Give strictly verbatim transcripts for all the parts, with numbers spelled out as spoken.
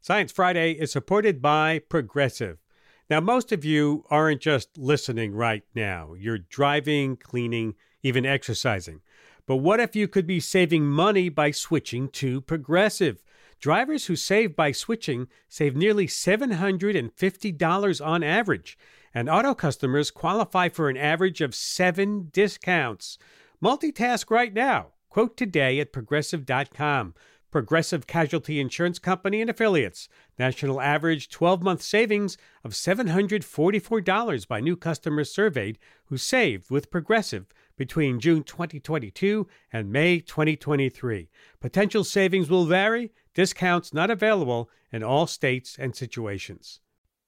Science Friday is supported by Progressive. Now, most of you aren't just listening right now. You're driving, cleaning, even exercising. But what if you could be saving money by switching to Progressive? Drivers who save by switching save nearly seven hundred fifty dollars on average, and auto customers qualify for an average of seven discounts. Multitask right now. Quote today at progressive dot com. Progressive Casualty Insurance Company and Affiliates. National average twelve-month savings of seven hundred forty-four dollars by new customers surveyed who saved with Progressive between June twenty twenty-two and May twenty twenty-three. Potential savings will vary. Discounts not available in all states and situations.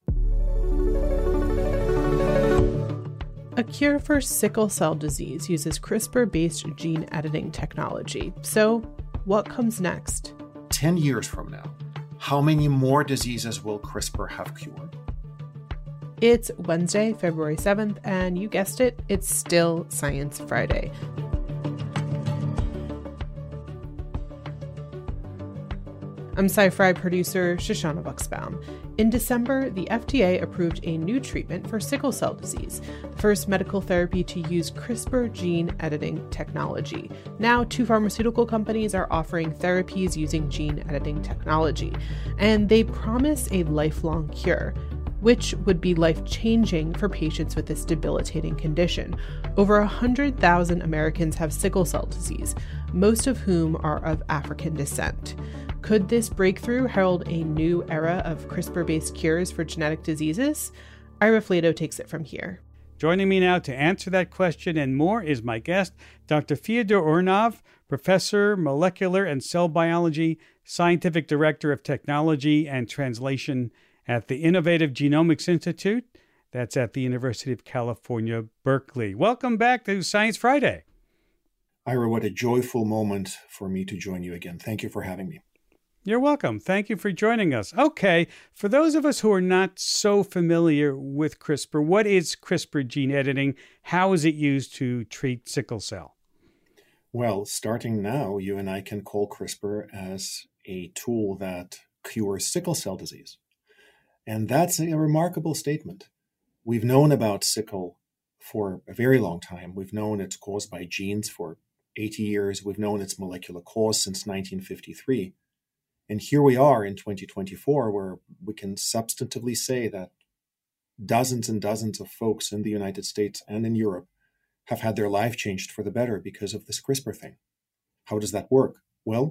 A cure for sickle cell disease uses CRISPR-based gene editing technology. So, what comes next? Ten years from now, how many more diseases will CRISPR have cured? It's Wednesday, February seventh, and you guessed it, it's still Science Friday. I'm Sci-Fi producer Shoshana Buxbaum. In December, the F D A approved a new treatment for sickle cell disease, the first medical therapy to use CRISPR gene editing technology. Now, two pharmaceutical companies are offering therapies using gene editing technology, and they promise a lifelong cure, which would be life-changing for patients with this debilitating condition. Over one hundred thousand Americans have sickle cell disease, most of whom are of African descent. Could this breakthrough herald a new era of CRISPR-based cures for genetic diseases? Ira Flatow takes it from here. Joining me now to answer that question and more is my guest, Doctor Fyodor Urnov, Professor, Molecular and Cell Biology, Scientific Director of Technology and Translation at the Innovative Genomics Institute. That's at the University of California, Berkeley. Welcome back to Science Friday. Ira, what a joyful moment for me to join you again. Thank you for having me. You're welcome. Thank you for joining us. Okay, for those of us who are not so familiar with CRISPR, what is CRISPR gene editing? How is it used to treat sickle cell? Well, starting now, you and I can call CRISPR as a tool that cures sickle cell disease. And that's a remarkable statement. We've known about sickle for a very long time. We've known it's caused by genes for eighty years. We've known its molecular cause since nineteen fifty-three. And here we are in twenty twenty-four, where we can substantively say that dozens and dozens of folks in the United States and in Europe have had their life changed for the better because of this CRISPR thing. How does that work? Well,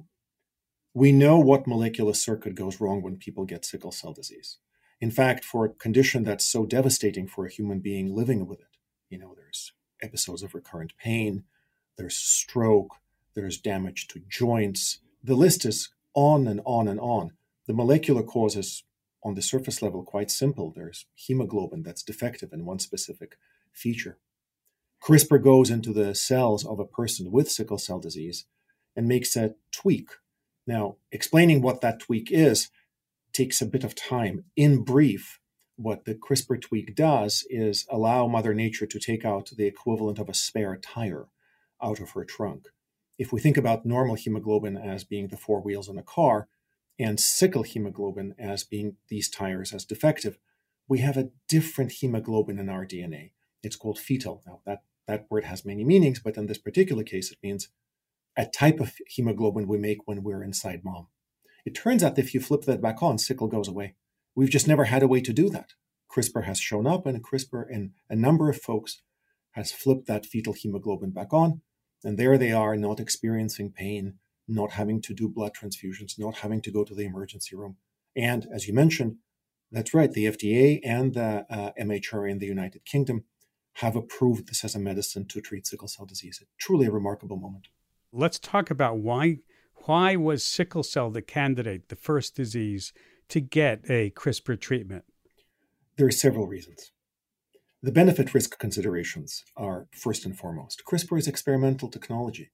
we know what molecular circuit goes wrong when people get sickle cell disease. In fact, for a condition that's so devastating for a human being living with it, you know, there's episodes of recurrent pain, there's stroke, there's damage to joints. The list is on and on and on. The molecular cause is, on the surface level, quite simple. There's hemoglobin that's defective in one specific feature. CRISPR goes into the cells of a person with sickle cell disease and makes a tweak. Now, explaining what that tweak is takes a bit of time. In brief, what the CRISPR tweak does is allow Mother Nature to take out the equivalent of a spare tire out of her trunk. If we think about normal hemoglobin as being the four wheels on a car and sickle hemoglobin as being these tires as defective, we have a different hemoglobin in our D N A. It's called fetal. Now, that, that word has many meanings, but in this particular case, it means a type of hemoglobin we make when we're inside mom. It turns out that if you flip that back on, sickle goes away. We've just never had a way to do that. CRISPR has shown up, and CRISPR in a number of folks has flipped that fetal hemoglobin back on. And there they are, not experiencing pain, not having to do blood transfusions, not having to go to the emergency room. And as you mentioned, that's right, the F D A and the uh, M H R A in the United Kingdom have approved this as a medicine to treat sickle cell disease. Truly a remarkable moment. Let's talk about why, why was sickle cell the candidate, the first disease, to get a CRISPR treatment? There are several reasons. The benefit-risk considerations are first and foremost. CRISPR is experimental technology.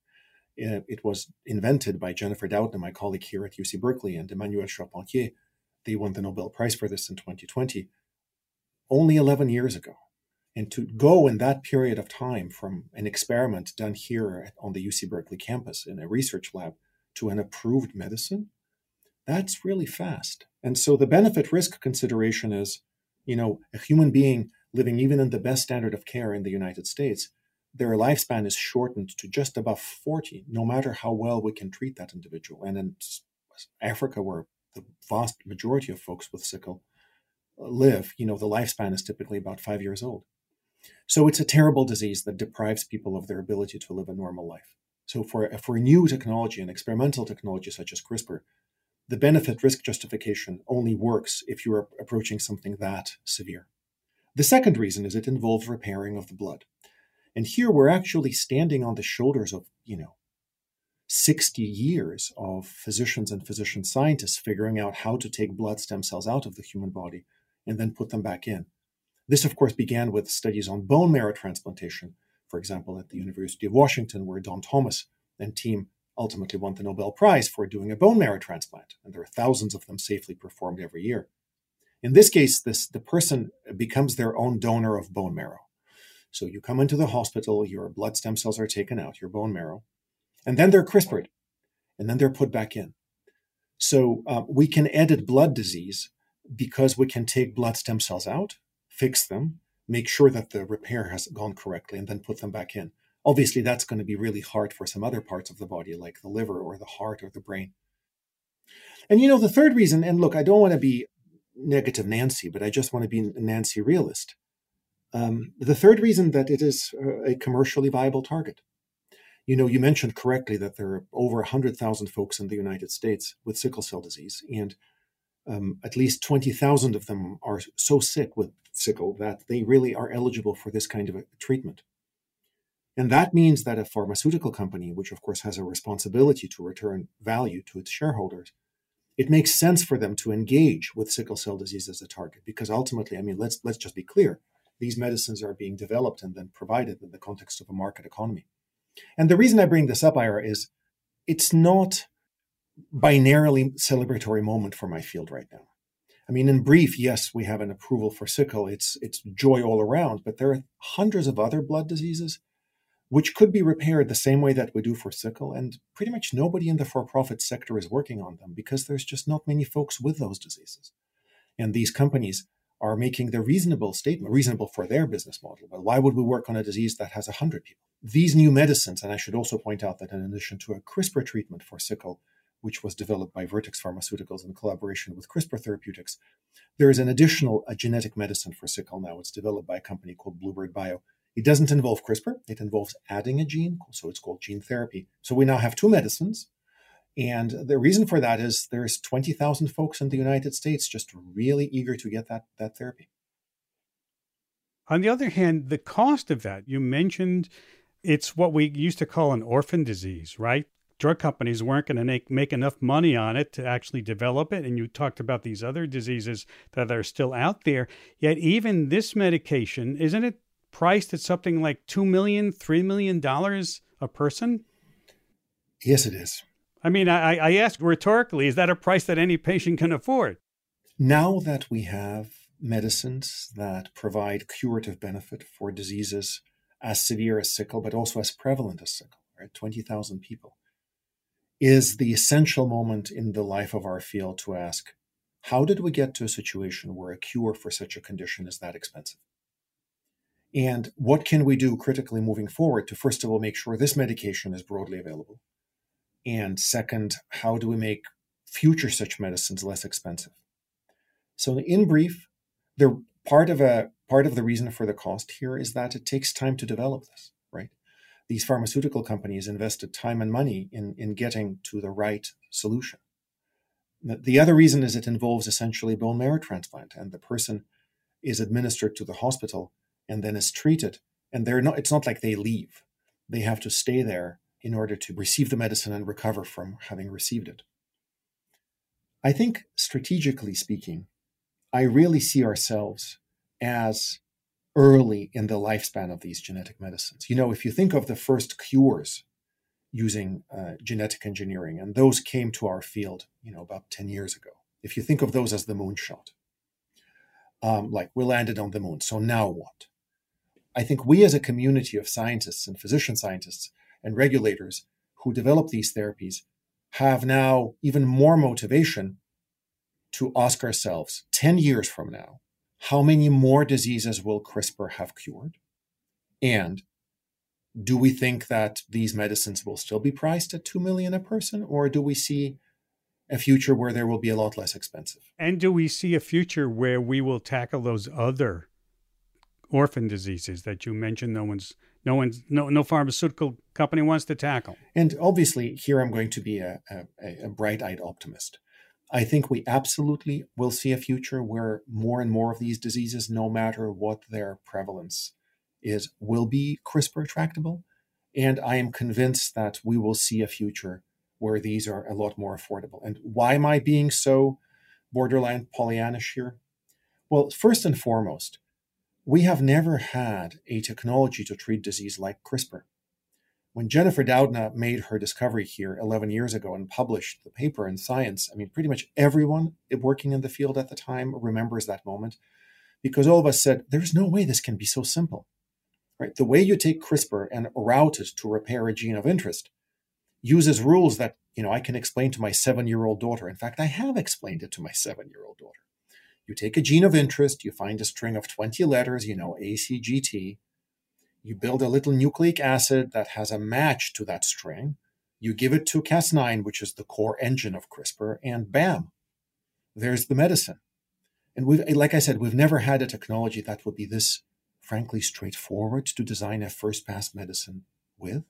It was invented by Jennifer Doudna, my colleague here at U C Berkeley, and Emmanuel Charpentier. They won the Nobel Prize for this in twenty twenty, only eleven years ago. And to go in that period of time from an experiment done here on the U C Berkeley campus in a research lab to an approved medicine, That's really fast. And so the benefit risk consideration is, you know, a human being living even in the best standard of care in the United States, their lifespan is shortened to just above forty, no matter how well we can treat that individual. And in Africa, where the vast majority of folks with sickle live, you know, the lifespan is typically about five years old. So it's a terrible disease that deprives people of their ability to live a normal life. So for, for new technology and experimental technology such as CRISPR, the benefit risk justification only works if you are approaching something that severe. The second reason is it involves repairing of the blood. And here we're actually standing on the shoulders of, you know, sixty years of physicians and physician scientists figuring out how to take blood stem cells out of the human body and then put them back in. This, of course, began with studies on bone marrow transplantation, for example, at the University of Washington, where Don Thomas and team ultimately won the Nobel Prize for doing a bone marrow transplant. And there are thousands of them safely performed every year. In this case, this, the person becomes their own donor of bone marrow. So you come into the hospital, your blood stem cells are taken out, your bone marrow, and then they're CRISPRed, and then they're put back in. So uh, we can edit blood disease because we can take blood stem cells out, fix them, make sure that the repair has gone correctly, and then put them back in. Obviously, that's going to be really hard for some other parts of the body, like the liver or the heart or the brain. And, you know, the third reason, and look, I don't want to be negative Nancy, but I just want to be Nancy realist. Um, the third reason that it is a commercially viable target. You know, you mentioned correctly that there are over one hundred thousand folks in the United States with sickle cell disease, and um, at least twenty thousand of them are so sick with sickle that they really are eligible for this kind of a treatment. And that means that a pharmaceutical company, which of course has a responsibility to return value to its shareholders, it makes sense for them to engage with sickle cell disease as a target, because ultimately, I mean, let's let's just be clear. These medicines are being developed and then provided in the context of a market economy. And the reason I bring this up, Ira, is it's not binarily celebratory moment for my field right now. I mean, in brief, yes, we have an approval for sickle. It's, it's joy all around, but there are hundreds of other blood diseases which could be repaired the same way that we do for sickle. And pretty much nobody in the for-profit sector is working on them because there's just not many folks with those diseases. And these companies are making the reasonable statement, reasonable for their business model. But why would we work on a disease that has one hundred people? These new medicines, and I should also point out that in addition to a CRISPR treatment for sickle, which was developed by Vertex Pharmaceuticals in collaboration with CRISPR Therapeutics, there is an additional a genetic medicine for sickle now. It's developed by a company called Bluebird Bio. It doesn't involve CRISPR. It involves adding a gene, so it's called gene therapy. So we now have two medicines. And the reason for that is there's twenty thousand folks in the United States just really eager to get that, that therapy. On the other hand, the cost of that, you mentioned it's what we used to call an orphan disease, right? Drug companies weren't going to make, make enough money on it to actually develop it. And you talked about these other diseases that are still out there. Yet even this medication, isn't it priced at something like two million dollars, three million dollars a person? Yes, it is. I mean, I, I ask rhetorically, is that a price that any patient can afford? Now that we have medicines that provide curative benefit for diseases as severe as sickle, but also as prevalent as sickle, right? twenty thousand people, is the essential moment in the life of our field to ask, how did we get to a situation where a cure for such a condition is that expensive? And what can we do critically moving forward to, first of all, make sure this medication is broadly available? And second, how do we make future such medicines less expensive? So in brief, they're part of a part of the reason for the cost here is that it takes time to develop this, right? These pharmaceutical companies invested time and money in, in getting to the right solution. The other reason is it involves essentially bone marrow transplant, and the person is administered to the hospital and then is treated. And they're not, it's not like they leave. They have to stay there in order to receive the medicine and recover from having received it. I think, strategically speaking, I really see ourselves as early in the lifespan of these genetic medicines. You know, if you think of the first cures using uh, genetic engineering, and those came to our field, you know, about ten years ago. If you think of those as the moonshot, um, like we landed on the moon, so now what? I think we as a community of scientists and physician scientists and regulators who develop these therapies have now even more motivation to ask ourselves ten years from now, how many more diseases will CRISPR have cured? And do we think that these medicines will still be priced at two million dollars a person, or do we see a future where they will be a lot less expensive? And do we see a future where we will tackle those other orphan diseases that you mentioned no one's no one's no no pharmaceutical company wants to tackle? And obviously here I'm going to be a, a, a bright-eyed optimist. I think we absolutely will see a future where more and more of these diseases, no matter what their prevalence is, will be CRISPR tractable. And I am convinced that we will see a future where these are a lot more affordable. And why am I being so borderline Pollyannish here? Well, first and foremost, we have never had a technology to treat disease like CRISPR. When Jennifer Doudna made her discovery here eleven years ago and published the paper in Science, I mean, pretty much everyone working in the field at the time remembers that moment, because all of us said, there's no way this can be so simple. Right? The way you take CRISPR and route it to repair a gene of interest uses rules that, you know, I can explain to my seven-year-old daughter. In fact, I have explained it to my seven-year-old daughter. You take a gene of interest, you find a string of twenty letters, you know, A, C, G, T. You build a little nucleic acid that has a match to that string. You give it to Cas nine, which is the core engine of CRISPR, and bam, there's the medicine. And we've, like I said, we've never had a technology that would be this, frankly, straightforward to design a first-pass medicine with.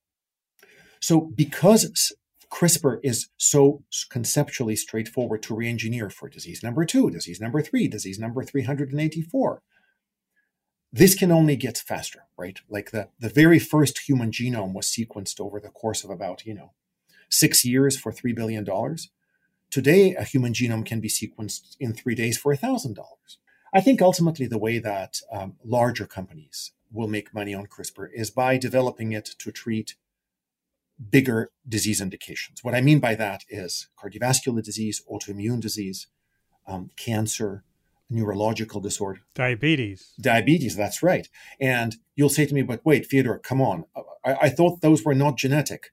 So because CRISPR is so conceptually straightforward to re-engineer for disease number two, disease number three, disease number three hundred eighty-four, this can only get faster, right? Like the, the very first human genome was sequenced over the course of about, you know, six years for three billion dollars. Today, a human genome can be sequenced in three days for one thousand dollars. I think ultimately the way that um, larger companies will make money on CRISPR is by developing it to treat bigger disease indications. What I mean by that is cardiovascular disease, autoimmune disease, um, cancer, neurological disorder. Diabetes. Diabetes, that's right. And you'll say to me, but wait, Fyodor, come on. I, I thought those were not genetic.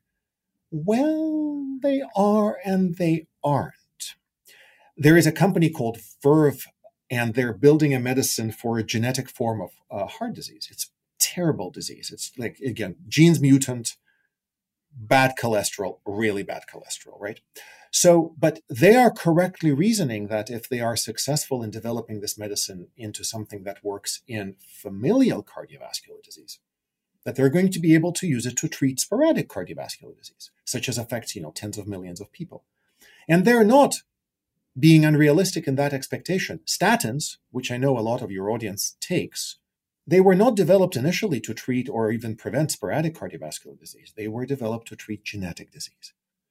Well, they are and they aren't. There is a company called Verve, and they're building a medicine for a genetic form of uh, heart disease. It's a terrible disease. It's like, again, genes mutant, bad cholesterol, really bad cholesterol, right? So, but they are correctly reasoning that if they are successful in developing this medicine into something that works in familial cardiovascular disease, that they're going to be able to use it to treat sporadic cardiovascular disease, such as affects, you know, tens of millions of people. And they're not being unrealistic in that expectation. Statins, which I know a lot of your audience takes, they were not developed initially to treat or even prevent sporadic cardiovascular disease. They were developed to treat genetic disease.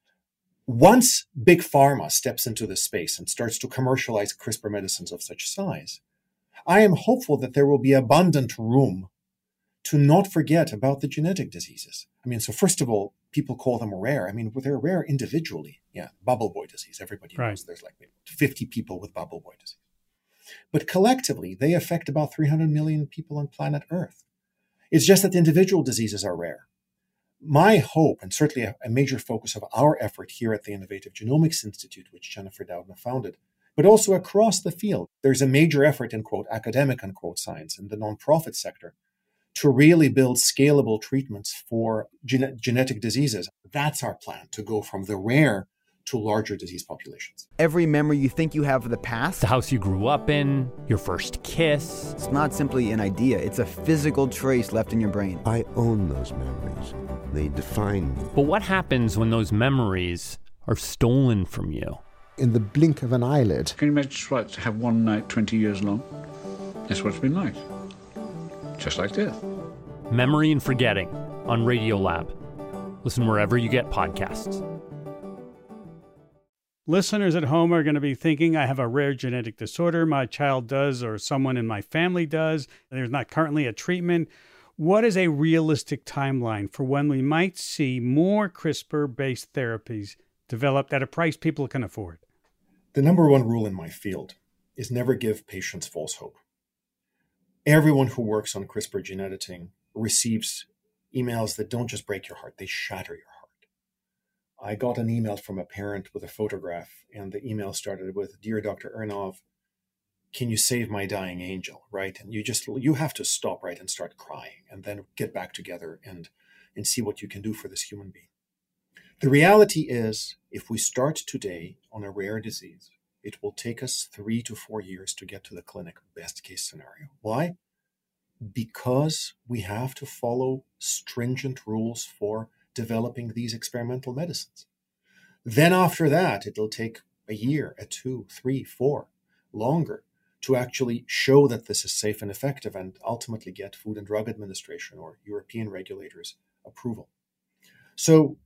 Once big pharma steps into this space and starts to commercialize CRISPR medicines of such size, I am hopeful that there will be abundant room to not forget about the genetic diseases. I mean, so first of all, people call them rare. I mean, they're rare individually. Yeah, bubble boy disease, everybody Right. knows there's like maybe fifty people with bubble boy disease. But collectively, they affect about three hundred million people on planet Earth. It's just that individual diseases are rare. My hope, and certainly a, a major focus of our effort here at the Innovative Genomics Institute, which Jennifer Doudna founded, but also across the field, there's a major effort in, quote, academic, unquote, science in the nonprofit sector to really build scalable treatments for gene- genetic diseases. That's our plan, to go from the rare to larger disease populations. Every memory you think you have of the past, The house you grew up in, your first kiss. it's not simply an idea, it's a physical trace left in your brain. I own those memories. They define me. But what happens when those memories are stolen from you? In the blink of an eyelid, Can you imagine what to have one night twenty years long? That's what it's been like. Just like death. Memory and Forgetting on Radiolab. Listen wherever you get podcasts. Listeners at home are going to be thinking, I have a rare genetic disorder, my child does, or someone in my family does. There's not currently a treatment. What is a realistic timeline for when we might see more CRISPR-based therapies developed at a price people can afford? The number one rule in my field is never give patients false hope. Everyone who works on CRISPR gene editing receives emails that don't just break your heart, they shatter your heart. I got an email from a parent with a photograph, and the email started with, "Dear Doctor Ernov, can you save my dying angel?" Right? And you just, you have to stop, right, and start crying, and then get back together and, and see what you can do for this human being. The reality is, if we start today on a rare disease, it will take us three to four years to get to the clinic, best case scenario. Why? Because we have to follow stringent rules for developing these experimental medicines. Then after that, it'll take a year, a two, three, four, longer to actually show that this is safe and effective and ultimately get Food and Drug Administration or European regulators approval. So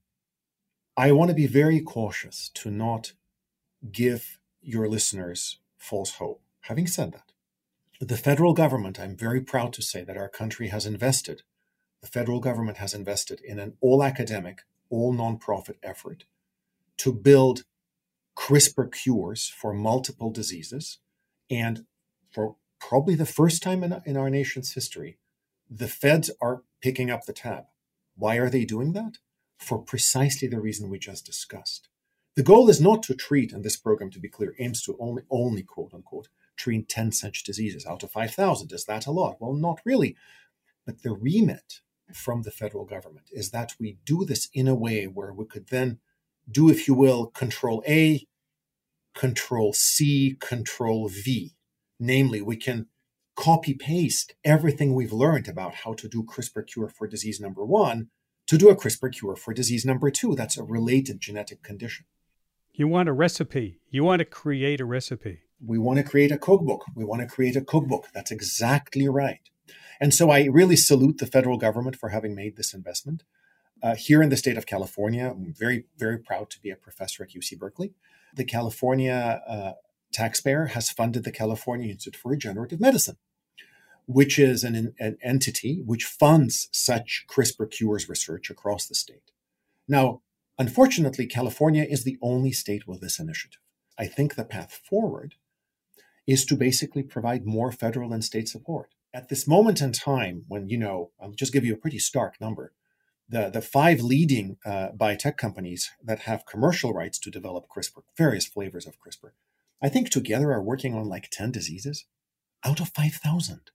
I want to be very cautious to not give your listeners false hope. Having said that, the federal government, I'm very proud to say that our country has invested, the federal government has invested in an all-academic, all-nonprofit effort to build CRISPR cures for multiple diseases. And for probably the first time in, in our nation's history, the feds are picking up the tab. Why are they doing that? For precisely the reason we just discussed. The goal is not to treat, and this program, to be clear, aims to only, only quote unquote, treat ten such diseases out of five thousand. Is that a lot? Well, not really. But the remit from the federal government is that we do this in a way where we could then do, if you will, control A, control C, control V. Namely, we can copy paste everything we've learned about how to do CRISPR cure for disease number one to do a CRISPR cure for disease number two. That's a related genetic condition. You want a recipe. You want to create a recipe. We want to create a cookbook. We want to create a cookbook. That's exactly right. And so I really salute the federal government for having made this investment. Uh, here in the state of California, I'm very, very proud to be a professor at U C Berkeley. The California uh, taxpayer has funded the California Institute for Regenerative Medicine, which is an, an entity which funds such CRISPR cures research across the state. Now, unfortunately, California is the only state with this initiative. I think the path forward is to basically provide more federal and state support. At this moment in time, when, you know, I'll just give you a pretty stark number, the, the five leading uh, biotech companies that have commercial rights to develop CRISPR, various flavors of CRISPR, I think together are working on like ten diseases out of five thousand.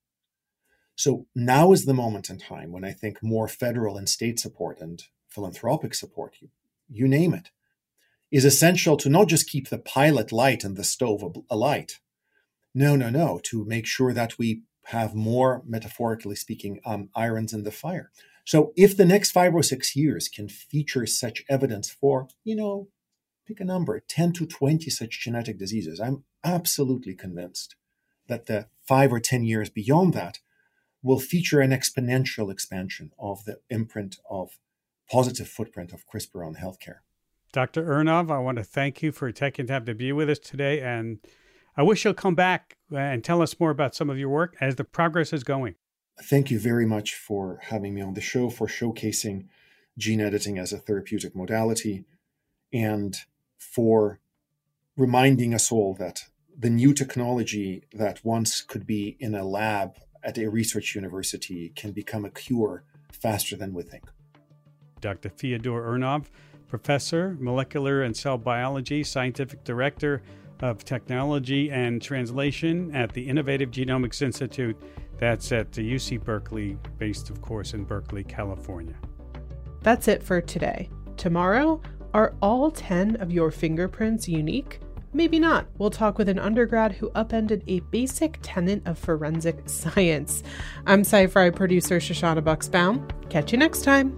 So now is the moment in time when I think more federal and state support and philanthropic support, you, you name it, is essential to not just keep the pilot light and the stove alight. No, no, no, to make sure that we have more, metaphorically speaking, um, irons in the fire. So if the next five or six years can feature such evidence for, you know, pick a number, ten to twenty such genetic diseases, I'm absolutely convinced that the five or ten years beyond that will feature an exponential expansion of the imprint of positive footprint of CRISPR on healthcare. Doctor Ernov, I want to thank you for taking time to be with us today, and I wish you'll come back and tell us more about some of your work as the progress is going. Thank you very much for having me on the show, for showcasing gene editing as a therapeutic modality, and for reminding us all that the new technology that once could be in a lab at a research university can become a cure faster than we think. Doctor Fyodor Ernov, Professor, Molecular and Cell Biology, Scientific Director of Technology and Translation at the Innovative Genomics Institute. That's at the U C Berkeley, based, of course, in Berkeley, California. That's it for today. Tomorrow, are all ten of your fingerprints unique? Maybe not. We'll talk with an undergrad who upended a basic tenet of forensic science. I'm Sci-Fi producer Shoshana Bucksbaum. Catch you next time.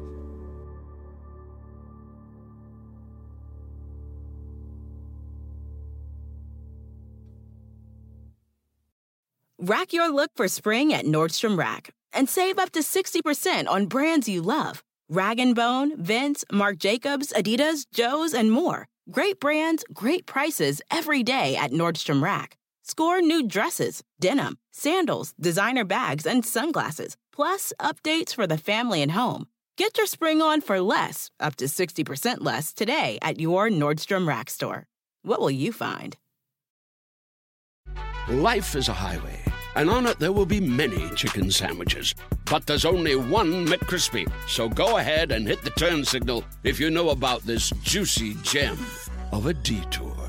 Rack your look for spring at Nordstrom Rack and save up to sixty percent on brands you love. Rag and Bone, Vince, Marc Jacobs, Adidas, Joe's, and more. Great brands, great prices every day at Nordstrom Rack. Score new dresses, denim, sandals, designer bags, and sunglasses, plus updates for the family and home. Get your spring on for less, up to sixty percent less, today at your Nordstrom Rack store. What will you find? Life is a highway, And on it there will be many chicken sandwiches. But there's only one McCrispy. So go ahead and hit the turn signal if you know about this juicy gem of a detour.